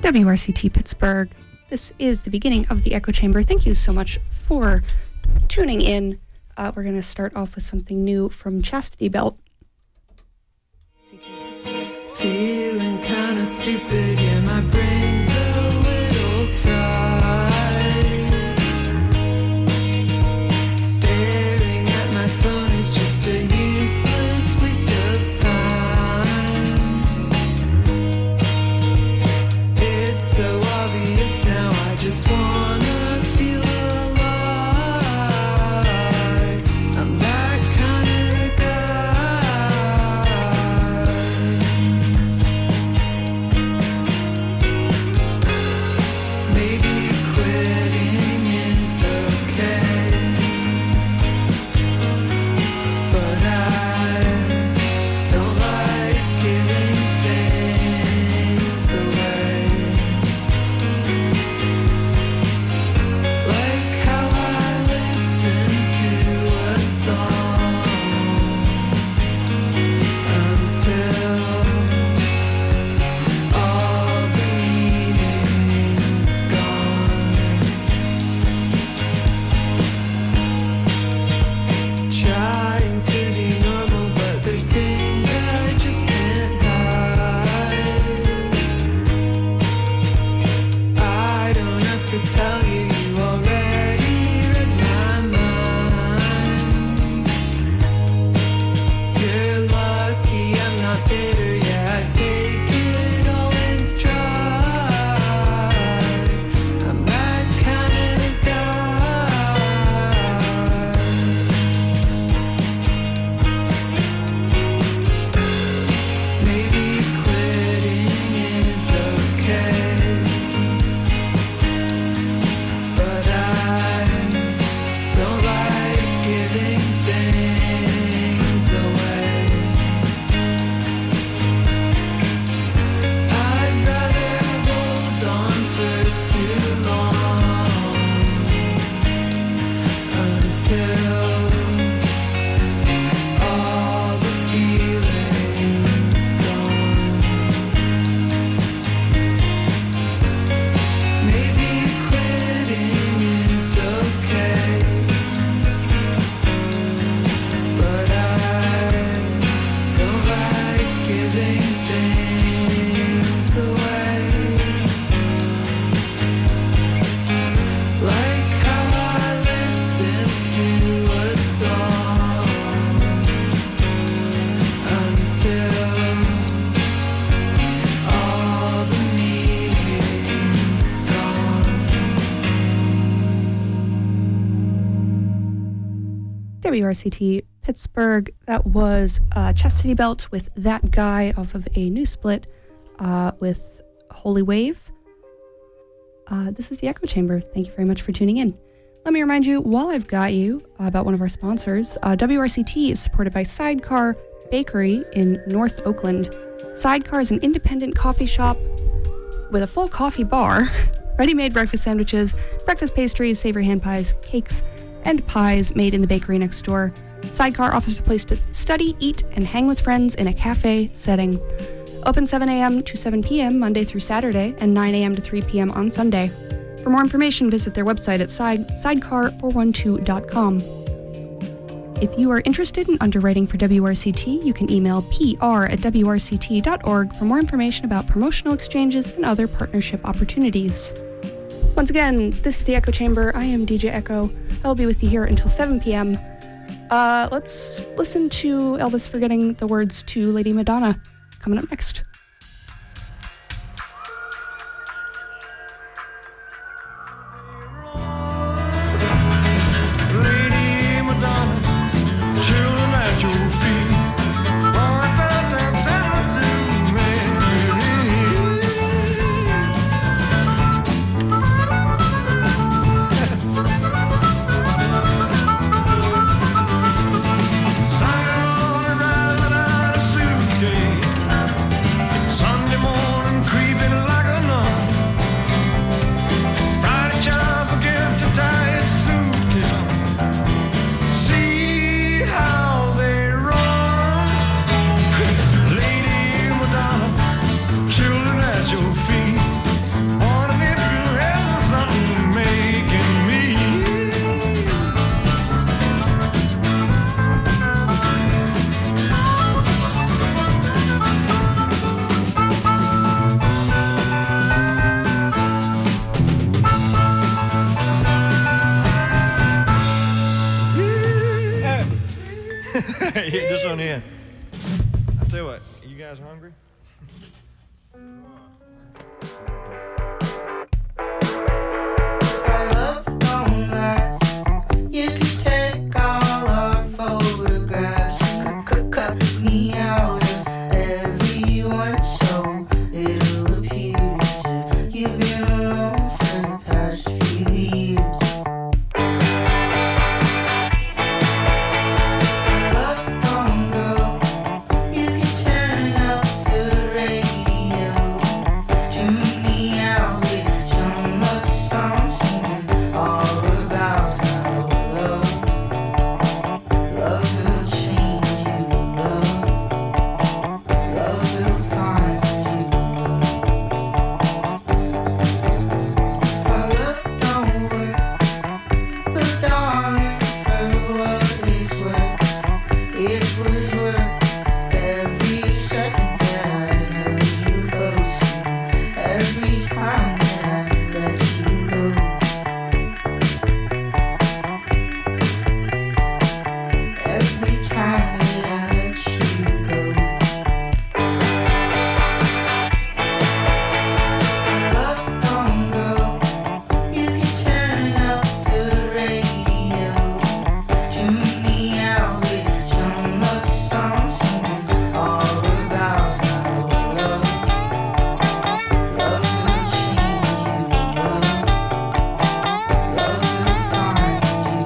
WRCT Pittsburgh. This is the beginning of the Echo Chamber. Thank you so much for tuning in. We're going to start off with something new from Chastity Belt. Feeling kind of stupid, yeah, my brain's a little fried. Staring at my phone is just a useless waste of time. It's so obvious now, I just wanna feel alive. I'm that kind of guy. Maybe quitting is okay, but I don't like giving things away. Like how I listen to a song until all the meaning's gone. Trying to be normal, but there's things I just can't hide. I don't have to tell you, you already read my mind. You're lucky I'm not bitter, yeah, I take it all in stride. I'm that kind of guy. Maybe quitting is okay, but I don't like giving things away. I'd rather hold on for too long until all the feeling's gone. Maybe quitting is okay, but I don't like giving things away. Like how I listen to a song until all the meaning's gone. WRCT Pittsburgh. That was Chastity Belt with That Guy off of a new split with Holy Wave. This is the Echo Chamber. Thank you very much for tuning in. Let me remind you, while I've got you, about one of our sponsors. WRCT is supported by Sidecar Bakery in North Oakland. Sidecar is an independent coffee shop with a full coffee bar, ready-made breakfast sandwiches, breakfast pastries, savory hand pies, cakes, and pies made in the bakery next door. Sidecar offers a place to study, eat, and hang with friends in a cafe setting. Open 7 a.m. to 7 p.m. Monday through Saturday and 9 a.m. to 3 p.m. on Sunday. For more information, visit their website at sidecar412.com. If you are interested in underwriting for WRCT, you can email pr@wrct.org for more information about promotional exchanges and other partnership opportunities. Once again, this is the Echo Chamber. I am DJ Echo. I'll be with you here until 7 p.m. Let's listen to Elvis forgetting the words to Lady Madonna coming up next. Lady Madonna, children at your feet. Point that down to me. Sign on a ride out of suitcase. guys hungry? Our love don't last. You can take all our photographs. Cut me out of everyone so it'll appear as if you've been alone for the past few years. Our love don't go. You can turn up the radio. Tune me out with some love song singing all about how love will change you, love will find you, If our love don't work, but darling, for what it's worth, it was worth every second that I held you close, every time that I let you go. Every time that I let you go. Our love don't go. You can turn up the radio. Tune me out with some love song singing all about how love will change you, love will find you,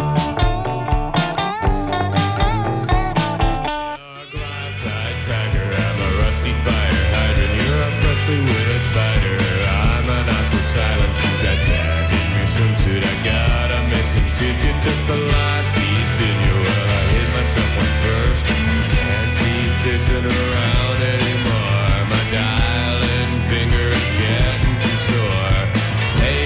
You're a glass-eyed tiger, I'm a rusty fire hydrant. You're a freshly widowed spider. I'm an awkward silence. You got sand in your swimsuit. I got a missing tooth. You took the last piece, didn't you? Well, I hit myself one first. Can't keep kissing around anymore. My dialing finger is getting too sore. Hey,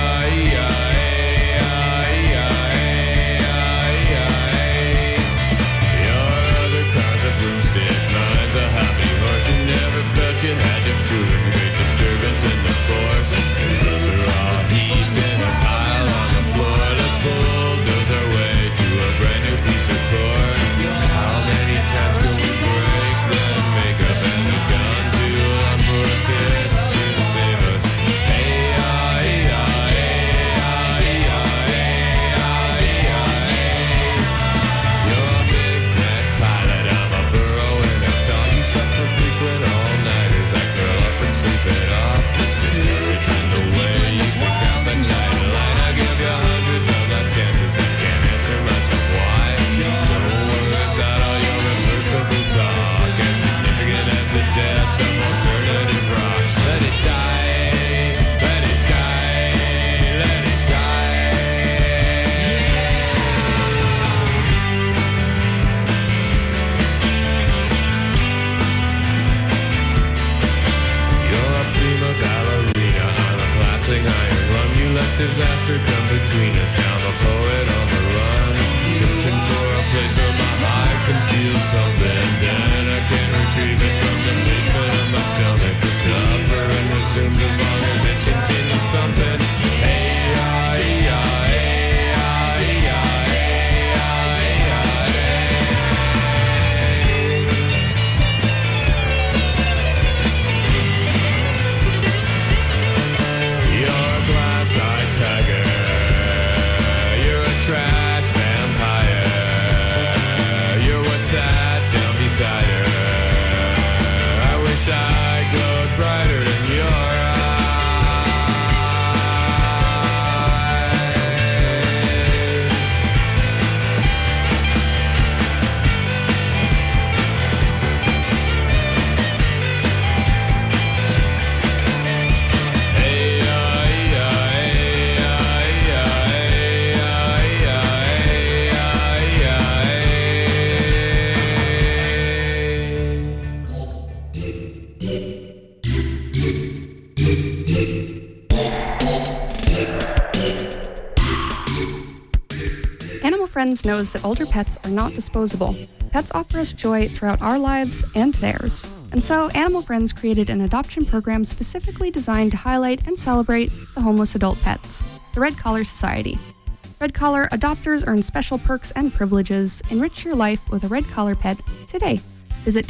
your other car's a broomstick, mine's a hobby horse. You never felt you had to prove it. Great disturbance in the force. Those are all heaped in a pile on the floor. Let's bulldoze our way to a brand new piece of core. How many times can we break then make up and be done to long for a kiss to save us? You're a big jet pilot, I'm a burrow in a stall. You suffer frequent all-nighters, I curl up and sleep it off. Discouraged in the way you pick out the night line. I give you hundreds of last chances, I can't answer myself why. Don't worry about all your reversible talk, as significant as the death of alternative rock. Let it die, let it die, let it die. You're a prima ballerina on a collapsing iron lung. You let disaster come between us. Now I'm a poet on the run, searching for a place where my heart can feel something. Then I can retrieve it from the basement of my stomach. The suffering resumes as long as it continues thumping. You're a glass-eyed tiger. You're a trash vampire. You're what sat down beside her. I wish I glowed brighter than your Animal Friends knows that older pets are not disposable. Pets offer us joy throughout our lives and theirs. And so, Animal Friends created an adoption program specifically designed to highlight and celebrate the homeless adult pets, the Red Collar Society. Red Collar adopters earn special perks and privileges. Enrich your life with a Red Collar pet today. visit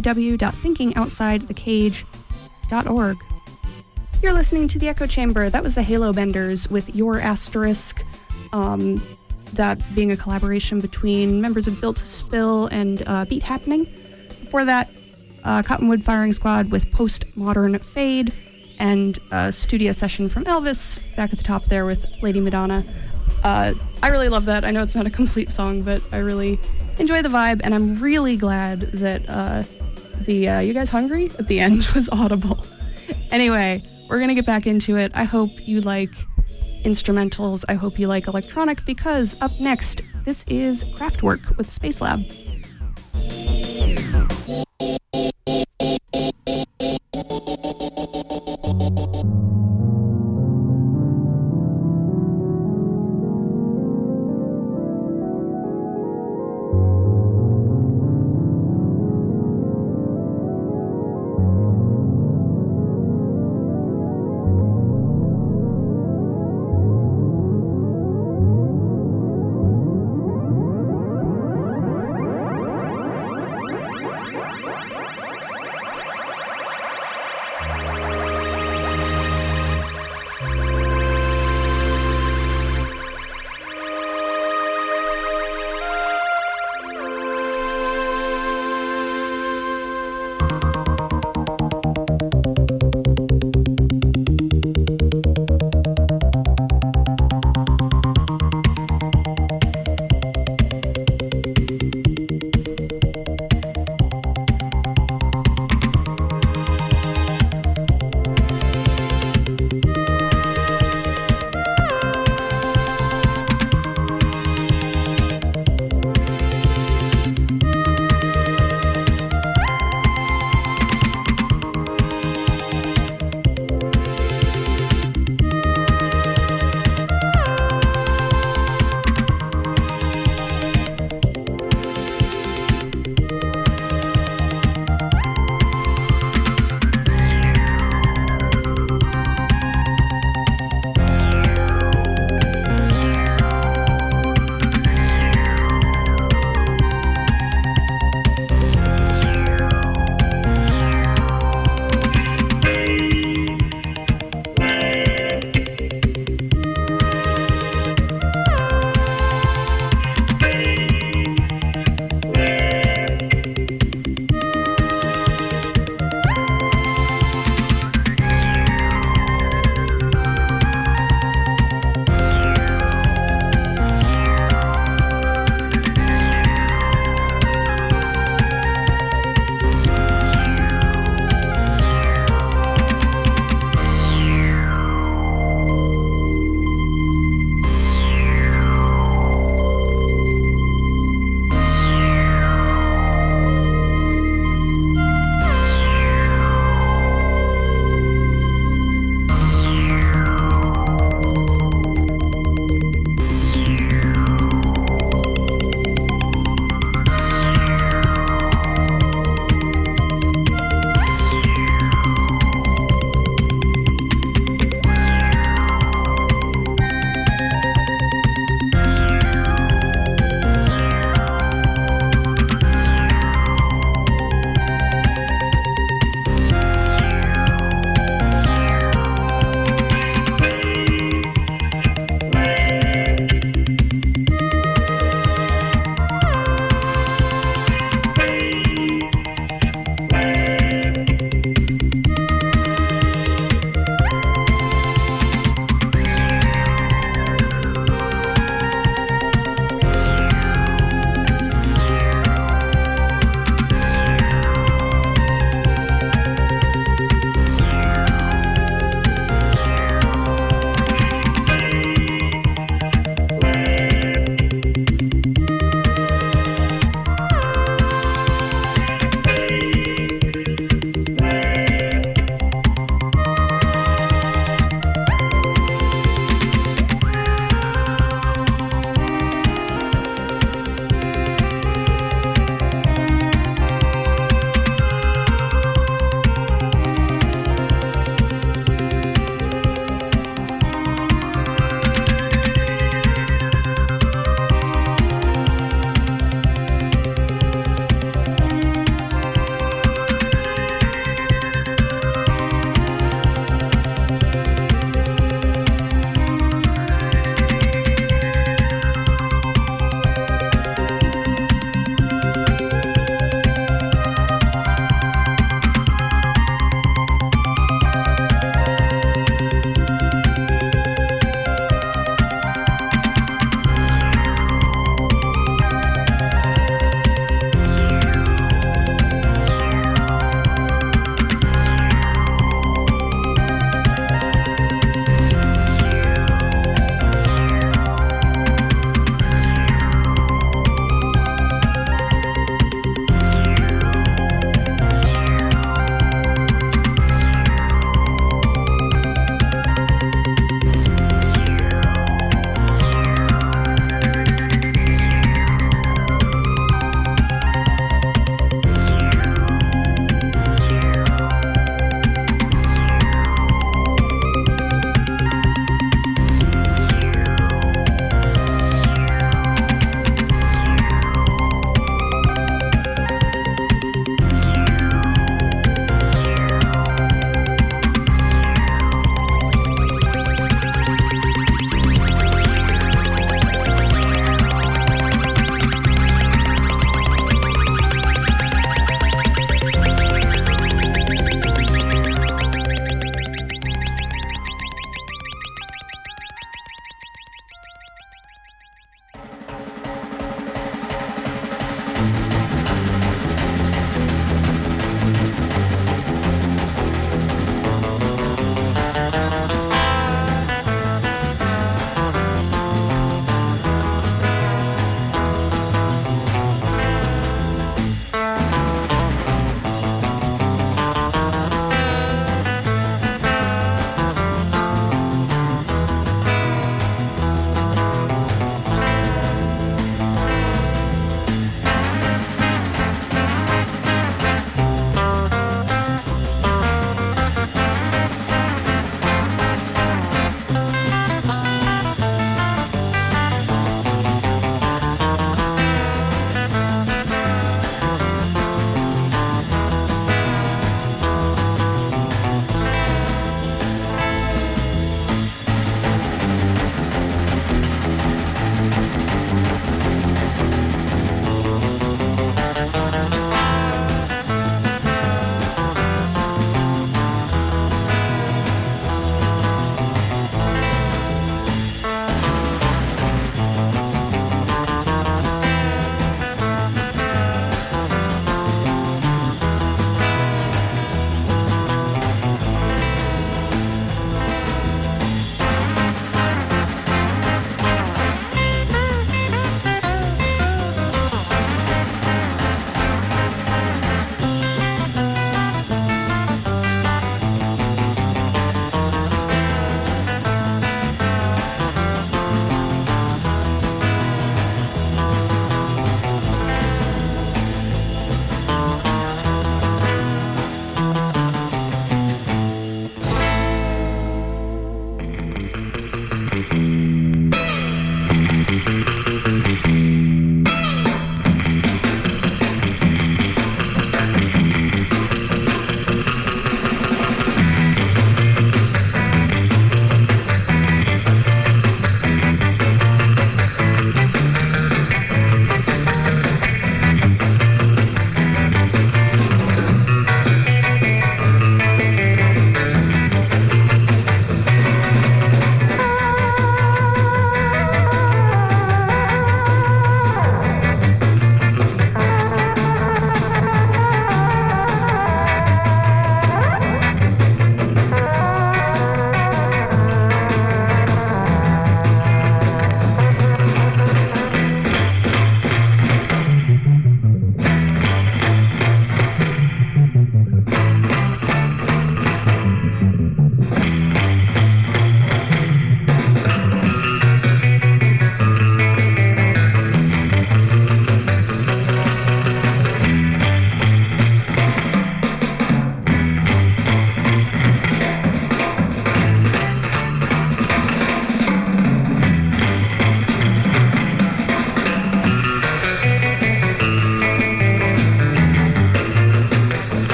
www.thinkingoutsidethecage.org. You're listening to The Echo Chamber. That was the Halo Benders with Your Asterisk, that being a collaboration between members of Built to Spill and Beat Happening. Before that, Cottonwood Firing Squad with Postmodern Fade, and a studio session from Elvis back at the top there with Lady Madonna. I really love that. I know it's not a complete song, but I really enjoy the vibe, and I'm really glad that the You Guys Hungry at the end was audible. Anyway, we're going to get back into it. I hope you like instrumentals. I hope you like electronic, because up next, this is Kraftwerk with Space Lab.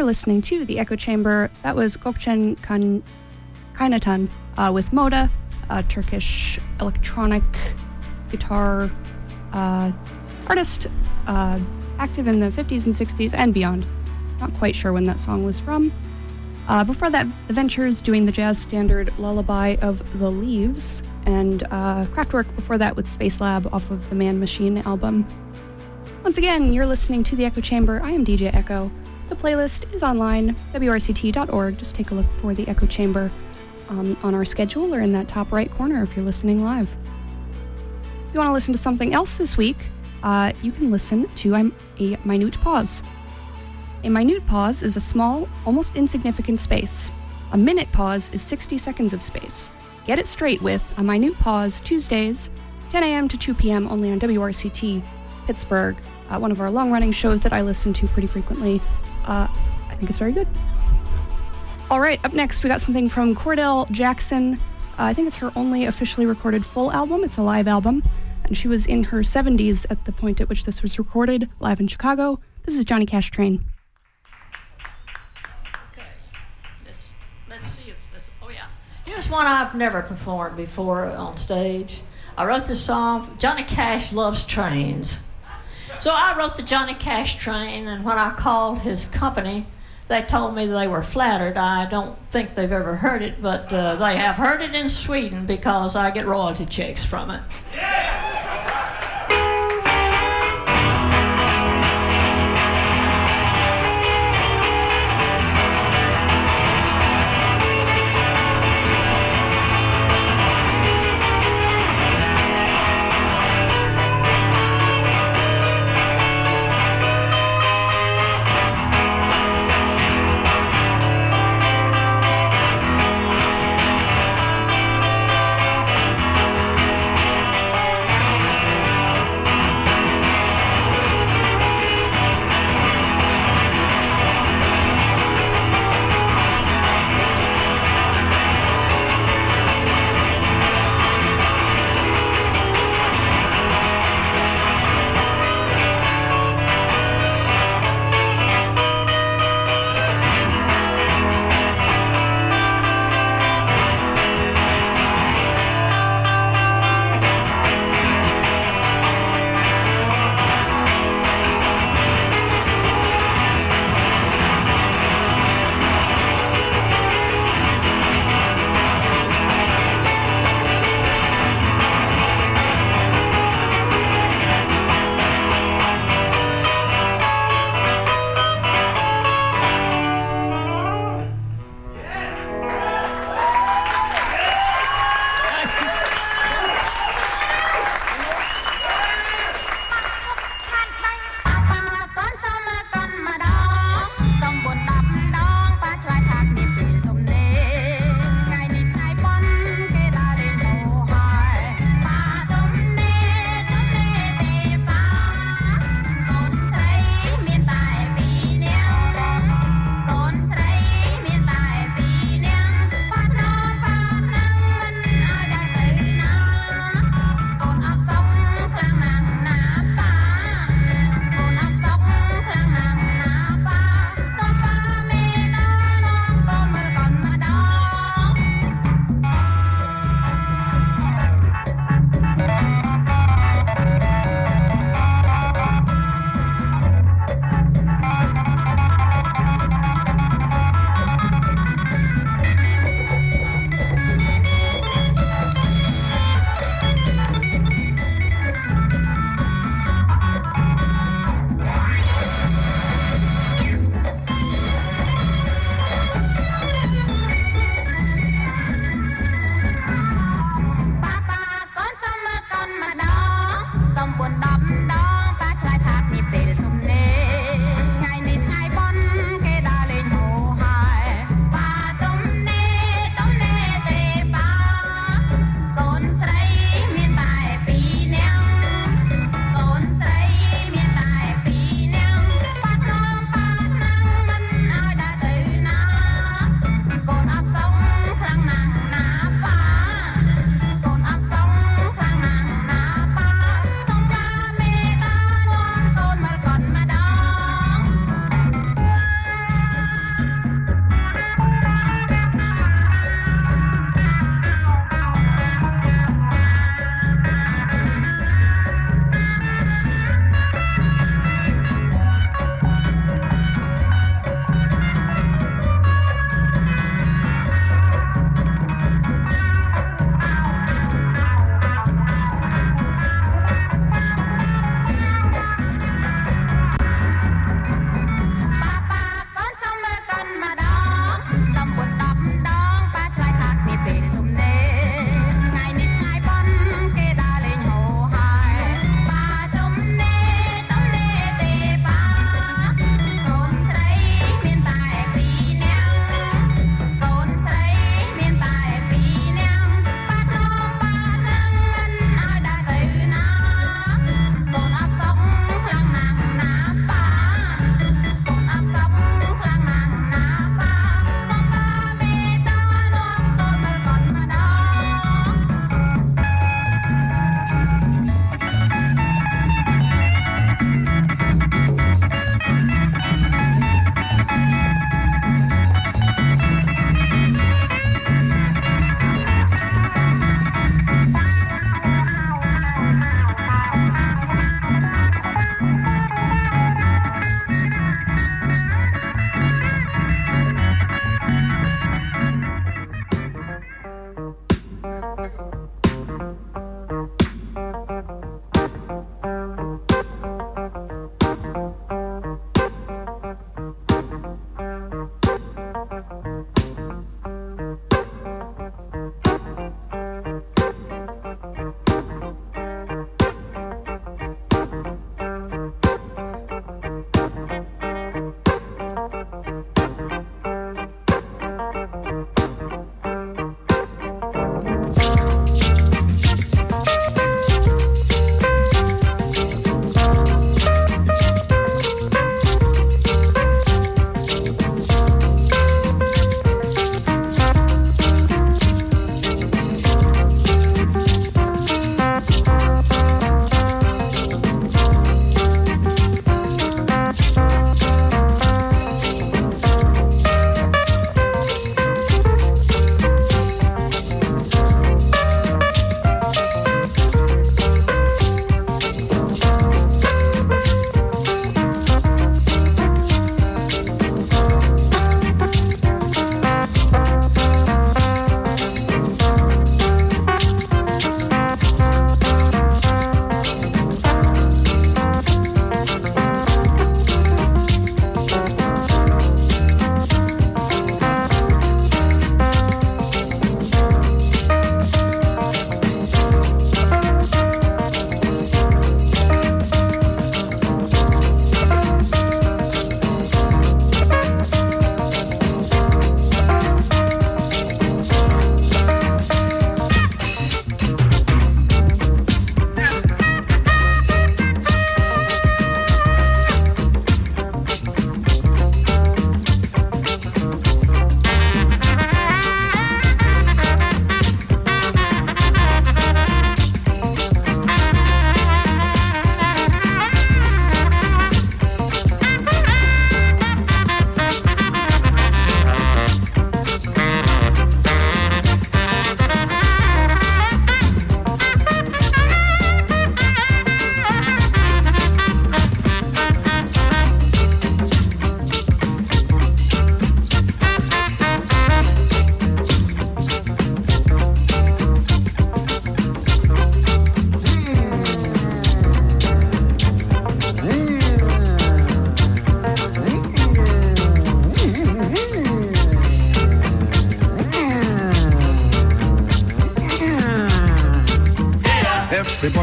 You're listening to The Echo Chamber. That was Gökçen Kaynatan with Moda, a Turkish electronic guitar artist active in the 50s and 60s and beyond. Not quite sure when that song was from. Before that, The Ventures doing the jazz standard Lullaby of the Leaves, and Kraftwerk before that with Space Lab off of the Man Machine album. Once again, you're listening to The Echo Chamber. I am DJ Echo. The playlist is online, wrct.org. Just take a look for The Echo Chamber on our schedule or in that top right corner if you're listening live. If you want to listen to something else this week, you can listen to a minute pause. A minute pause is a small, almost insignificant space. A minute pause is 60 seconds of space. Get it straight with a minute pause Tuesdays, 10 a.m. to 2 p.m. only on WRCT Pittsburgh, one of our long-running shows that I listen to pretty frequently. I think it's very good. All right, up next we got something from Cordell Jackson. I think it's her only officially recorded full album. It's a live album, and she was in her 70s at the point at which this was recorded, live in Chicago. This is Johnny Cash Train. Let's see if this. Oh yeah, here's one I've never performed before on stage. I wrote this song. Johnny Cash loves trains, so I wrote the Johnny Cash Train. And when I called his company, they told me they were flattered. I don't think they've ever heard it, but they have heard it in Sweden because I get royalty checks from it.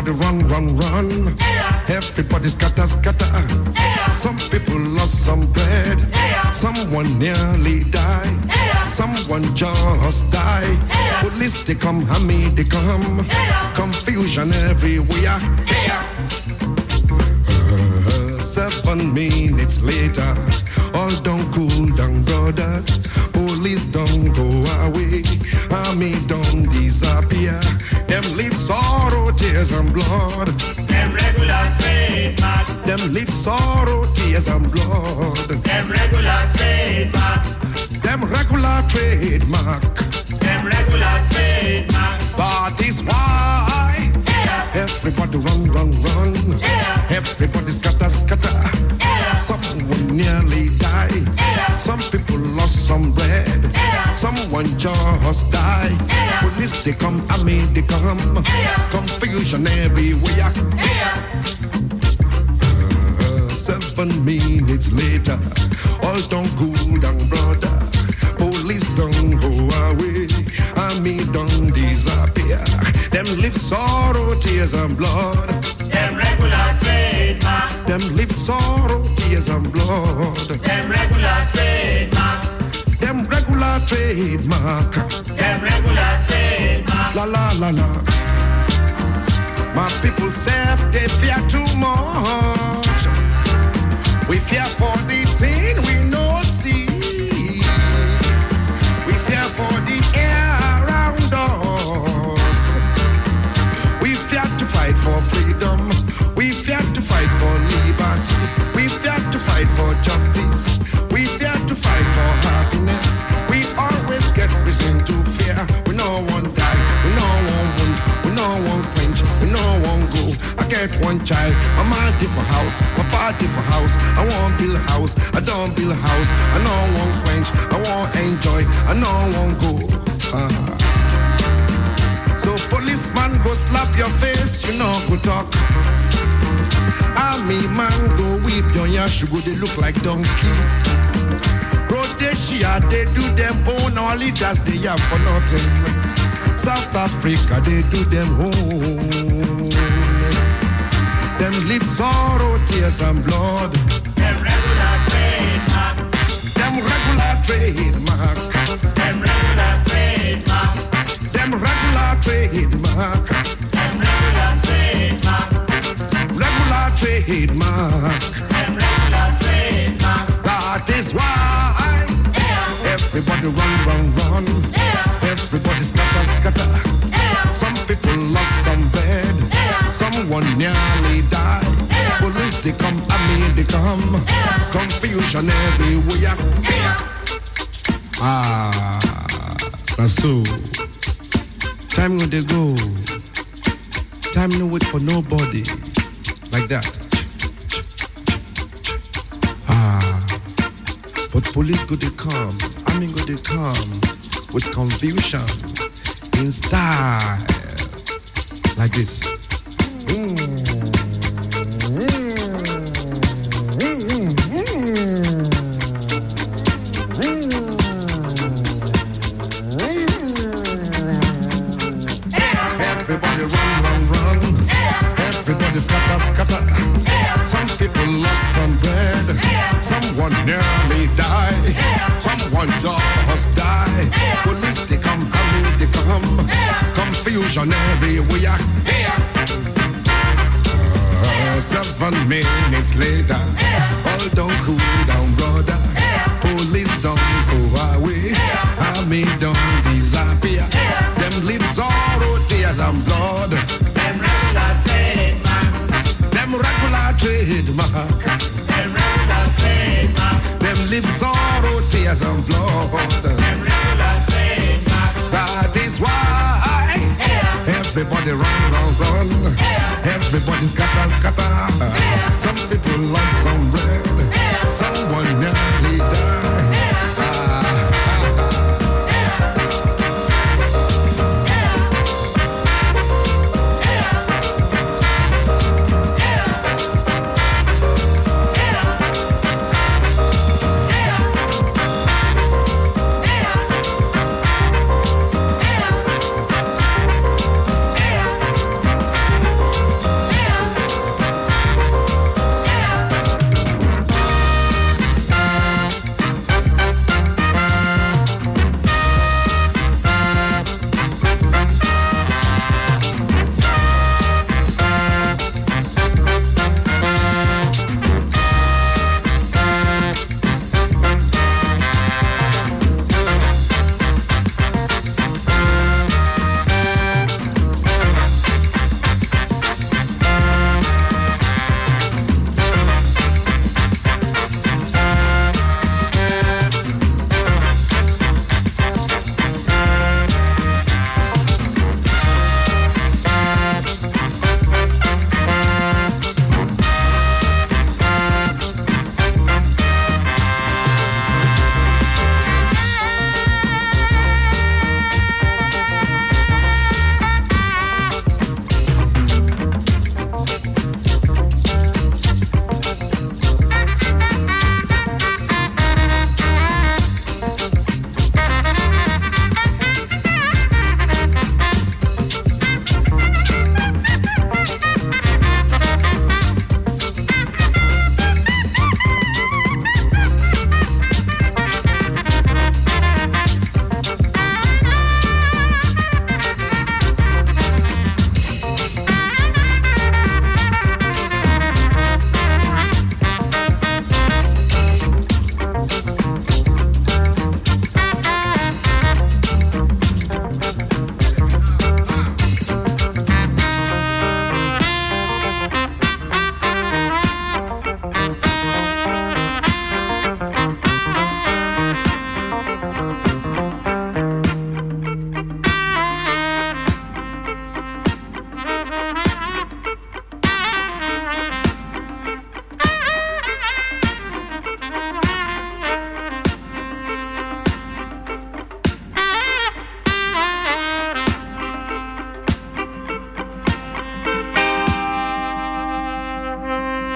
Everybody run, run, run. Everybody scatter, scatter. Some people lost some bread. Someone nearly died. Someone just died. Police they come, Hammy they come. Confusion everywhere. 7 minutes later, all don't cool down, brother. Police don't go away. Army don't disappear. Them leave sorrow, tears and blood. Them regular trademark. Them leave sorrow, tears and blood. Them regular trademark. Them regular trademark. Them regular trademark. That is why everybody run, run, run. Everybody scatter, scatter. Someone nearly died. Some people lost some bread. Someone just died. Police they come, army they come. Confusion everywhere. 7 minutes later, all don't cool down, brother. Police don't go away. Army don't disappear. Them live sorrow, tears and blood. Them regular trademark. Them live sorrow, tears and blood. Them regular trademark. Them regular trademark. Them regular trademark. La la la la. My people say they fear too much. We fear for the thing we no see. We fear for the air around us. We fear to fight for freedom. We fear to fight for liberty. We fear to fight for justice. We fear to fight for happiness. We always get reason to fear. We no one die. We no one wound. We no one quench. We no one go. I get one child. My mind for house. My body for house. I want build a house. I don't build a house. I no one quench. I want enjoy. I no one go. So policeman go slap your face. You know go talk. Army man go whip your yash. You go they look like donkey. Rhodesia they do them own. Our leaders they have for nothing. South Africa they do them own. Them live sorrow, tears and blood. Them regular trademark. Them regular trademark. Them regular trademark. Them regular trademark. Them regular trademark. Regular trademark. Them regular trademark. That is why everybody run, run, run. Everybody scatter, scatter. Some people lost some bread. Someone nearly died. Police they come, army they come. Confusion everywhere. That's so. Time when they go. Time no wait for nobody. Like that. But police go they come, army go they come with confusion in style. Like this. Everybody run, run, run. Everybody scatter, scatter. Some people lost some bread. Someone nearly died. Someone just died. Police they come, army they come. Confusion everywhere. 7 minutes later, all don't cool down, brother. Police don't go away. Army don't disappear. Them live sorrow, tears and blood. Them regular trademark. Them regular trademark. Them regular trademark. Them live sorrow, tears and blood. Them regular trademark. That is why everybody run, run, run. Everybody scatter, scatter. Some people lost some bread. Someone nearly died.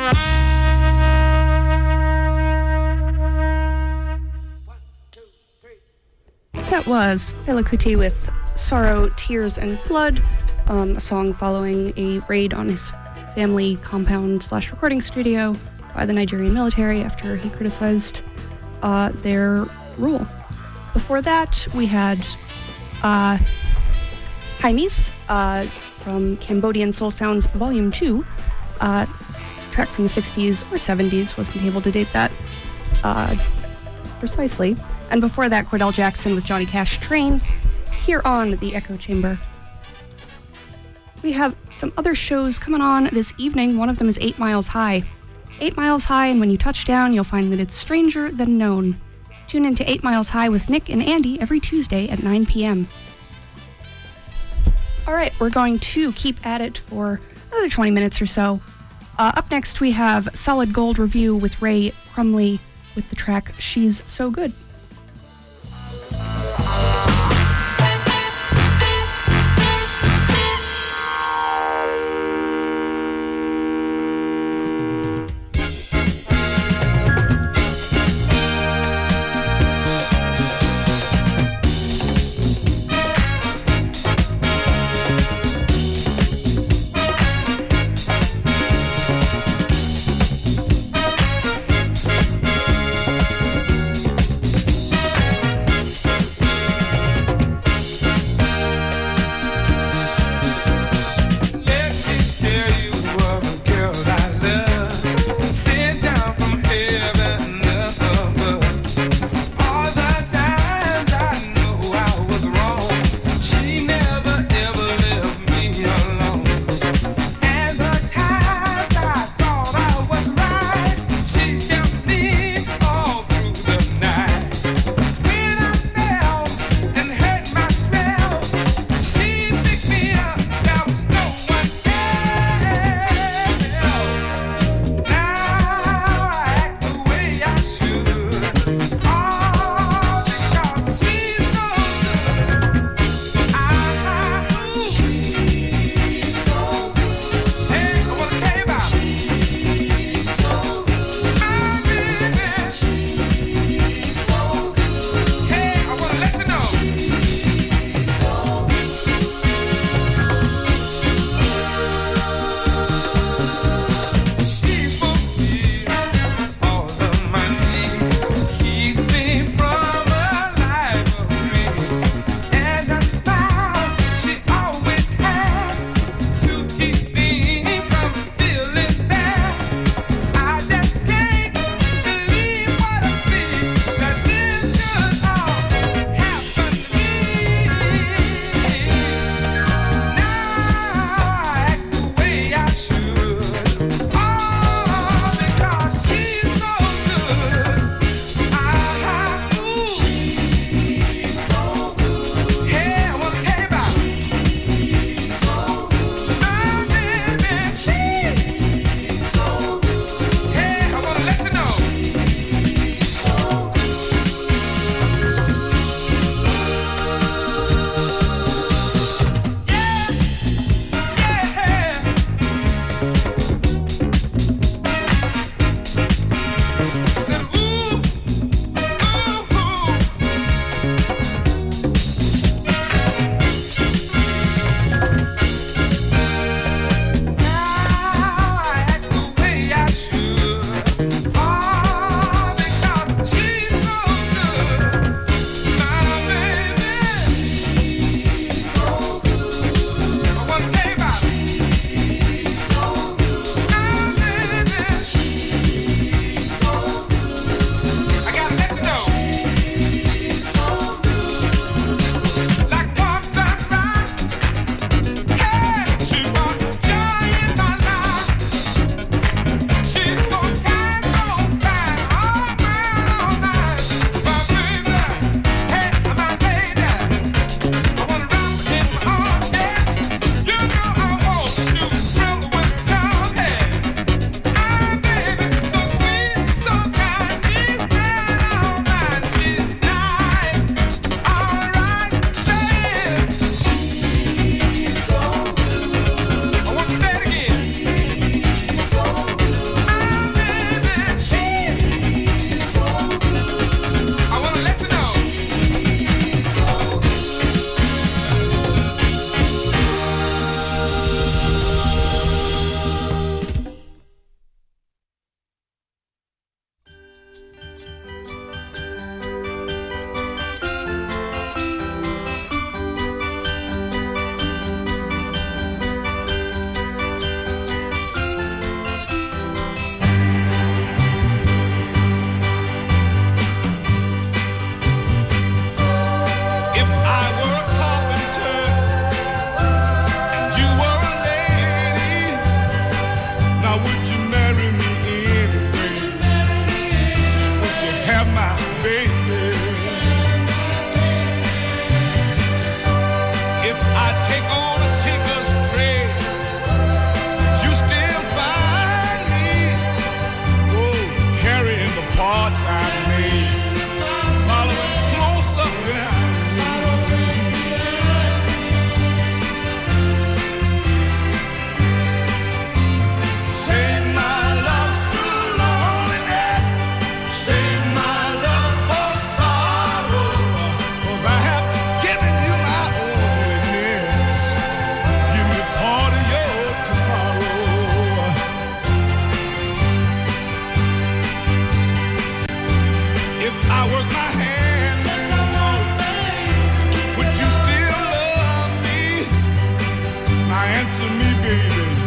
That was Fela Kuti with Sorrow, Tears, and Blood, a song following a raid on his family compound / recording studio by the Nigerian military after he criticized their rule. Before that, we had Kaimis from Cambodian Soul Sounds Volume 2, track from the 60s or 70s, wasn't able to date that precisely. And before that, Cordell Jackson with Johnny Cash Train, here on the Echo Chamber. We have some other shows coming on this evening. One of them is 8 Miles High. 8 Miles High, and when you touch down, you'll find that it's stranger than known. Tune into 8 Miles High with Nick and Andy every Tuesday at 9 p.m. All right, we're going to keep at it for another 20 minutes or so. Up next, we have Solid Gold Review with Ray Crumley with the track She's So Good.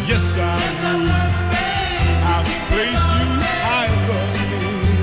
Yes, I will. I'll place you high above me.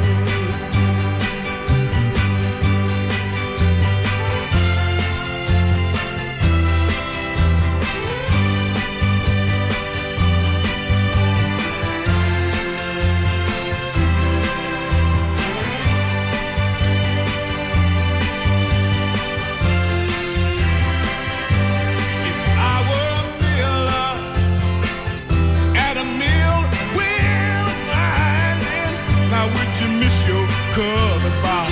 If I were a miller at a mill wheel grinding, now would you miss your color box?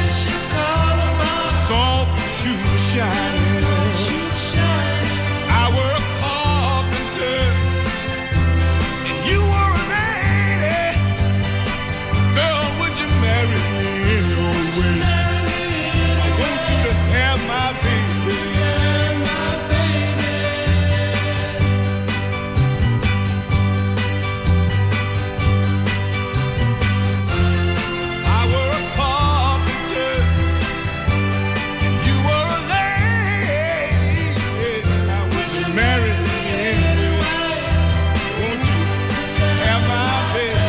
Soft shoe shining. I were a carpenter and you were a lady. Girl, would you marry me anyway? I want you to have my baby. I were a carpenter, you were a lady, and I would you marry me anyway? Won't you have my baby?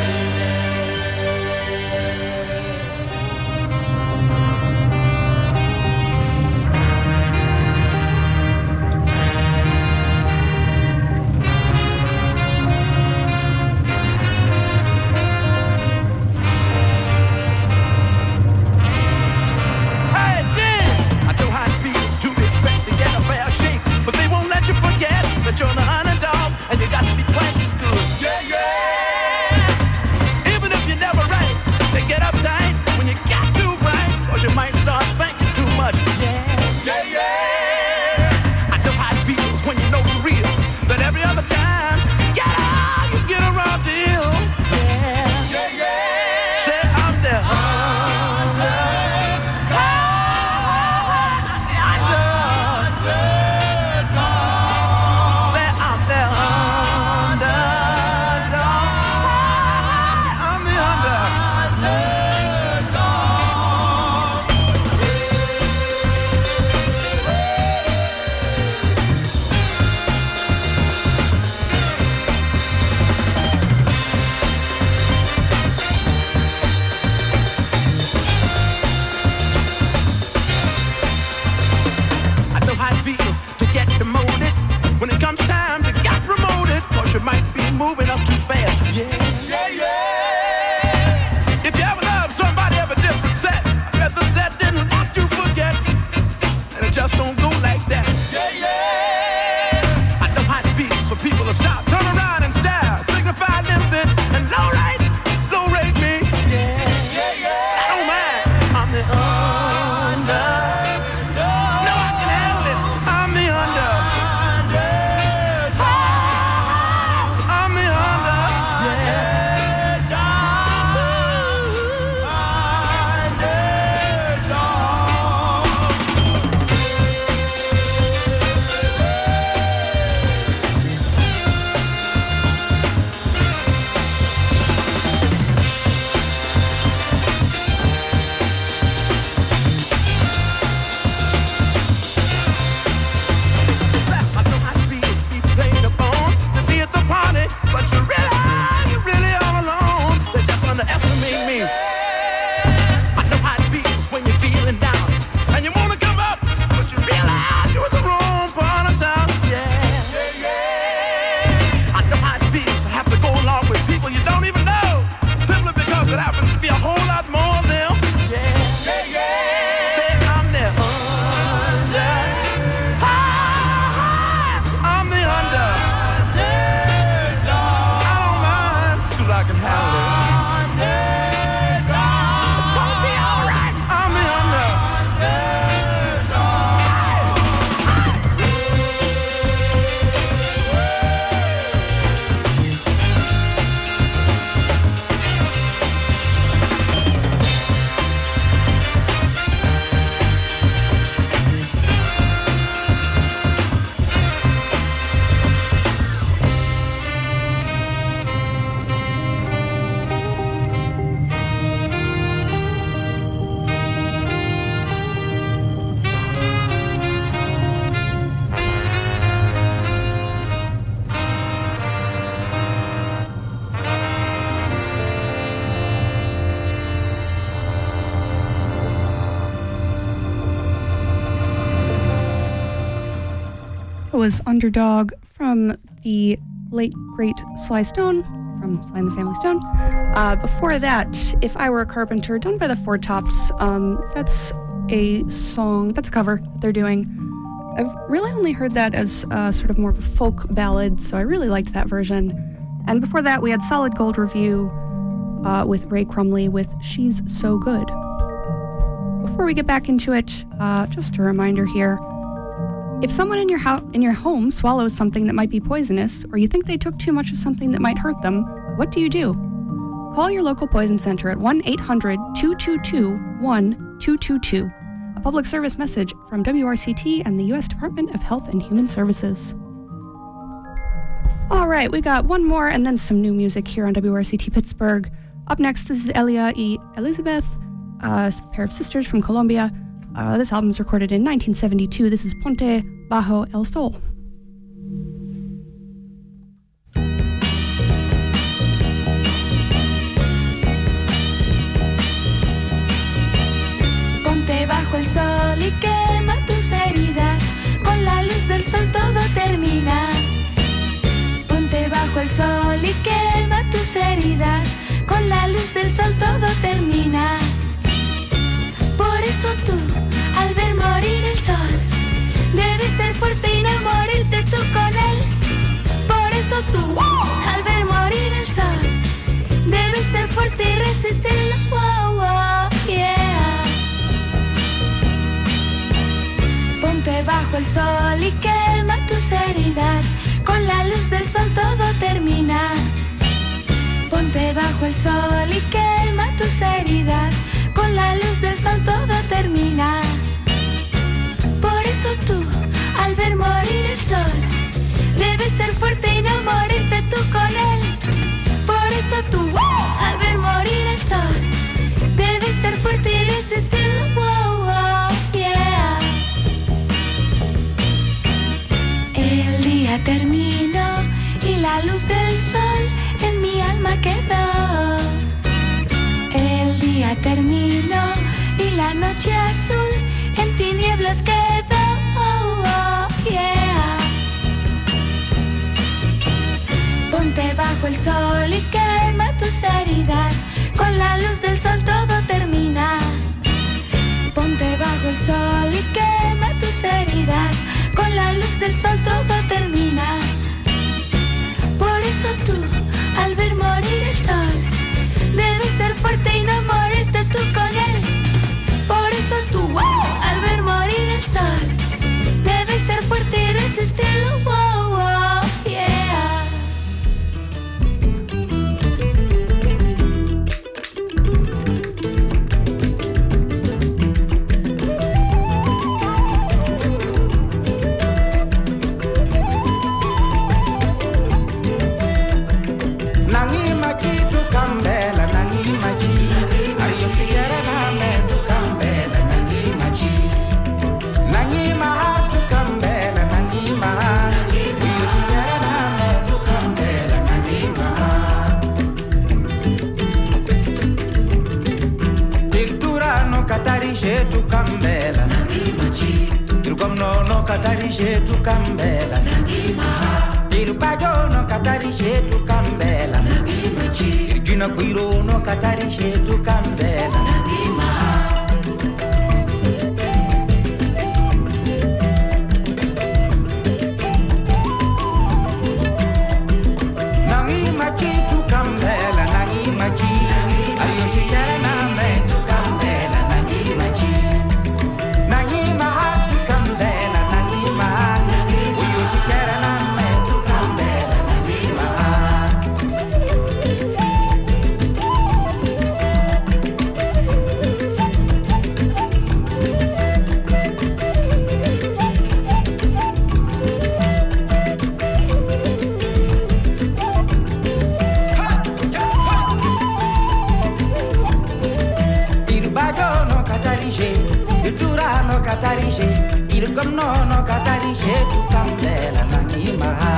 Hey, Dan! I know how it feels to expect to get a fair shake, but they won't let you forget that you're the underdog and you got to be twice as good. Yeah, yeah! Even if you're never right, they get uptight when you got too right, or you might start thinking too much. Yeah, yeah, yeah! I know how it feels when you know the real, that every other time you get a raw deal. Yeah, yeah, yeah! Say I'm there. Say I'm the underdog. I'm the I know how it feels to get demoted. When it comes time to get promoted, cause you might be moving up too fast. Yeah, yeah, yeah. If you ever love somebody of a different set, I bet the set didn't let you forget. And it just don't go like that. Yeah, yeah. I know how it feels for people to stop, turn around and stare, signify living, and low rate me. Yeah, yeah, yeah. I don't mind. I'm the under. No, I can handle it. I'm the under. I'm the under. I know how it feels to be played upon, to be at the party, but you really all alone. They just underestimate me. I know how it feels when you're feeling down, and you wanna come up, but you realize you're in the wrong part of town. Yeah, yeah. I know how it feels to have to go along with people you don't even know, simply because it happens to be a whole lot more of them. Yeah, yeah, yeah. Say I'm the under. I'm the under. I don't mind, 'cause I can handle it. It's gonna be alright. I'm the under. was Underdog from the late, great Sly Stone, from Sly and the Family Stone. Before that, If I Were a Carpenter, done by the Four Tops. That's a song, that's a cover they're doing. I've really only heard that as sort of more of a folk ballad, so I really liked that version. And before that, we had Solid Gold Review with Ray Crumley with She's So Good. Before we get back into it, just a reminder here. If someone in your home swallows something that might be poisonous, or you think they took too much of something that might hurt them, what do you do? Call your local poison center at 1-800-222-1222. A public service message from WRCT and the U.S. Department of Health and Human Services. All right, we got one more and then some new music here on WRCT Pittsburgh. Up next, this is Elia y Elizabeth, a pair of sisters from Colombia. This album was recorded in 1972. This is Ponte Bajo el Sol. Ponte bajo el sol y quema tus heridas. Con la luz del sol todo termina. Ponte bajo el sol y quema tus heridas. Con la luz del sol todo termina. Por eso tú, al ver morir el sol, debes ser fuerte y no morirte tú con él. Por eso tú, al ver morir el sol, debes ser fuerte y resistirlo. Wow, wow, yeah. Ponte bajo el sol y quema tus heridas. Con la luz del sol todo termina. Ponte bajo el sol y quema tus heridas. Con la luz del sol todo termina. Por eso tú, al ver morir el sol, debes ser fuerte y no morirte tú con él. Por eso tú, al ver morir el sol, debes ser fuerte y resistirlo. Wow, wow, yeah. El día terminó y la luz del sol en mi alma quedó. El día terminó y la noche azul en tinieblas quedó. Oh, oh, yeah. Ponte bajo el sol y quema tus heridas. Con la luz del sol todo termina. Ponte bajo el sol y quema tus heridas. Con la luz del sol todo termina. Por eso tú, al ver morir el sol, debes ser fuerte y no morirte tú con él. Por eso tú, al ver morir el sol, debes ser fuerte y resistirlo. Wow, wow, yeah. Tu cambela no katarishe tu cambela Irbago no katarishe tu cambela Irgina Quiro no katarishe tu cambela Nangi machi tu cambela Nangi machi Ayo shikara na me tu cambela Nangi machi Nangi maha tu cambela Nangi maha Uyo shikara na me tu cambela Nangi maha Irbago no katarishe Irtura no katarishe Irgom no katarishe tu cambela Nangi maha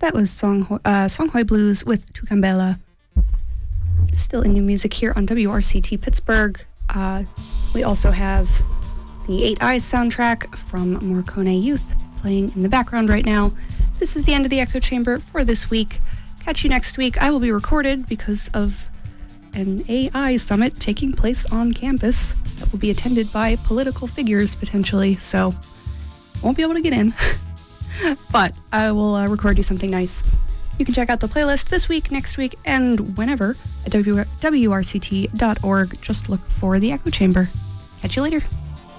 That was Songhoi Blues with Tucambela. Still in new music here on WRCT Pittsburgh. We also have the 8 Eyes soundtrack from Morricone Youth playing in the background right now. This is the end of the Echo Chamber for this week. Catch you next week. I will be recorded because of an AI summit taking place on campus that will be attended by political figures potentially, so won't be able to get in. But I will record you something nice. You can check out the playlist this week, next week, and whenever at WRCT.org. Just look for the Echo Chamber. Catch you later.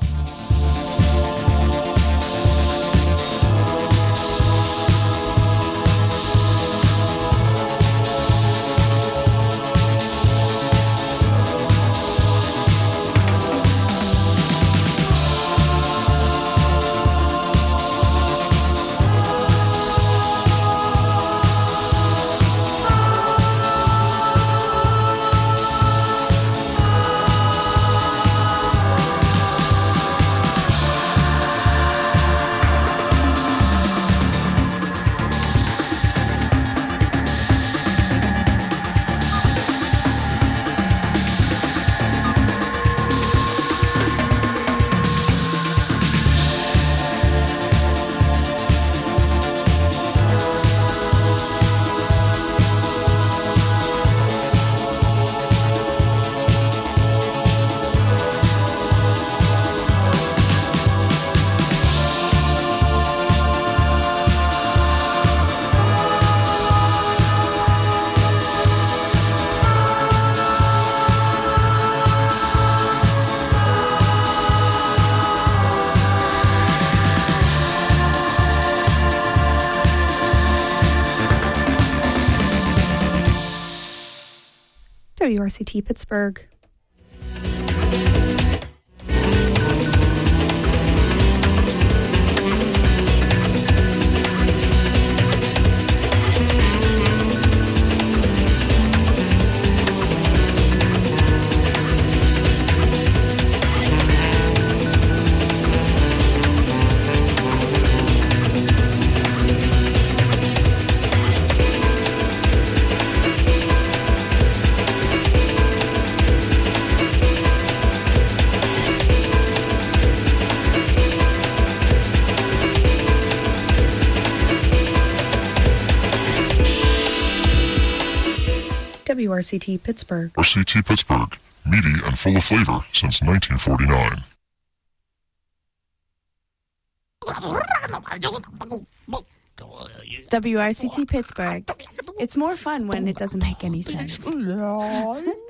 WRCT Pittsburgh. WRCT Pittsburgh. RCT Pittsburgh, meaty and full of flavor since 1949. WRCT Pittsburgh. It's more fun when it doesn't make any sense.